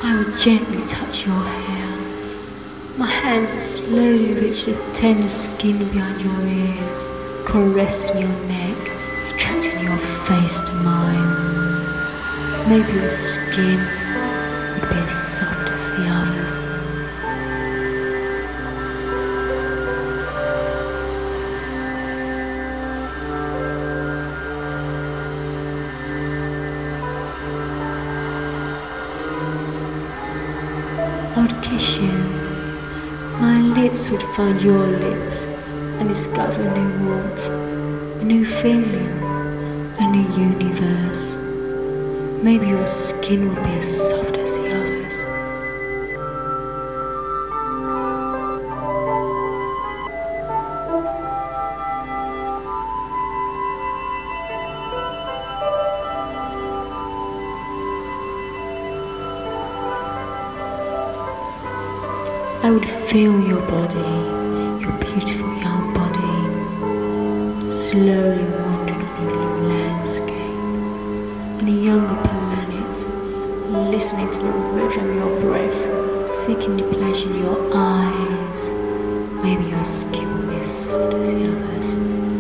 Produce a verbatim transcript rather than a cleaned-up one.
I would gently touch your hair. My hands would slowly reach the tender skin behind your ears, caressing your neck, attracting your face to mine. Maybe your skin would be as soft as the others. I would kiss you. My lips would find your lips and discover a new warmth, a new feeling, a new universe. Maybe your skin would be as soft as the others. I would feel your body, your beautiful young body, slowly wandering on a new landscape, on a younger planet, listening to the rhythm of your breath, seeking the pleasure in your eyes. Maybe your skin will be as soft as the others.